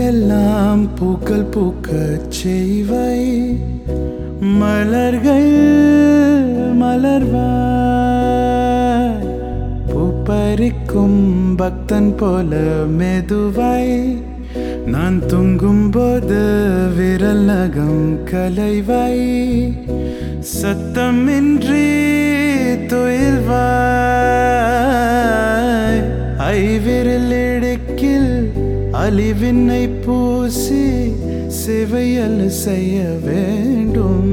எல்லாம் பூக்கள் பூக்கச் செய்வை மலர்கள் மலர்வாய் பூப்பறிக்கும் பக்தன் போல மெதுவாய் நான் தூங்கும்போது விரல் நகம் கலைவாய் சத்தமின்றி துயில்வாய் ஐவிரல் இடுக்கில் அலிவினை பூசி சேவையல் செய்ய வேண்டும்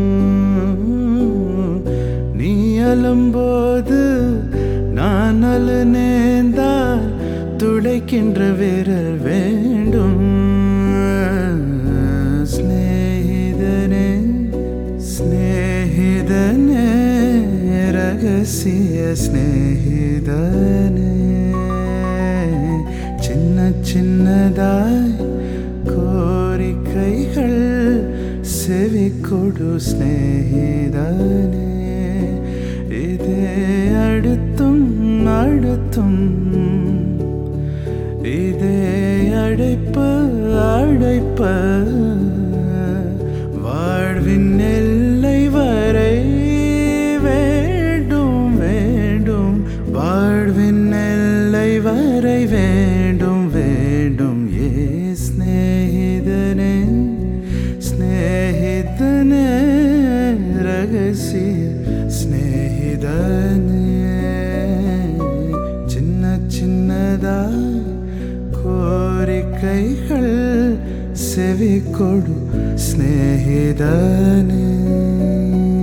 நீ அழும்போது நான் அழு நேர்ந்தால் துடைக்கின்ற விரல் வேண்டும் ஸ்நேகிதனே ஸ்நேகிதனே ரகசிய ஸ்நேகிதனே சின்ன சின்னதாய் கோரிக்கைகள் செவிக்கொடு ஸ்நேகிதனே இதே அடுத்தும் அடுத்தும் இதே அழைப்பு அழைப்பு வாழ்வின் எல்லை வரை வேண்டும் வேண்டும் வாழ்வின் எல்லை வரை வேண்டும் வேண்டும் ஏ ஸ்நேகிதனே ஸ்நேகிதனே ரகசிய ஸ்நேகிதனே சின்ன சின்னதாய் கோரிக்கைகள் செவிக்கொடு ஸ்நேகிதனே